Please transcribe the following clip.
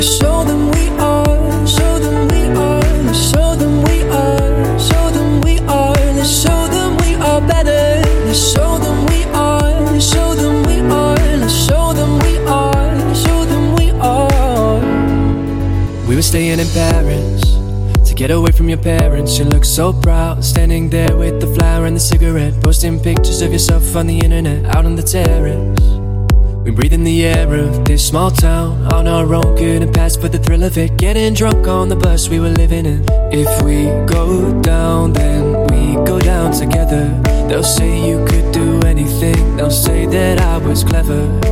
Show them we are, show them we are, let's show them we are, show them we are, let's show them we are better. Let's show them we are, let's show them we are, let's show them we are, let's show them we are. We were staying in Paris to get away from your parents. You look so proud, standing there with the flower and the cigarette, posting pictures of yourself on the internet, out on the terrace. We breathe in the air of this small town on our own, couldn't pass for the thrill of it, getting drunk on the bus we were living in. If we go down, then we go down together. They'll say you could do anything, they'll say that I was clever.